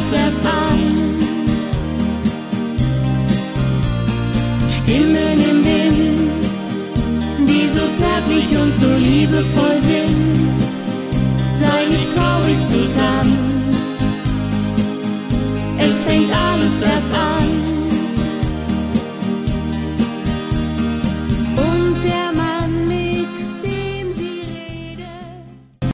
alles erst an. Stimmen im Wind, die so zärtlich und so liebevoll sind. Sei nicht traurig, Susanne, es fängt alles erst an.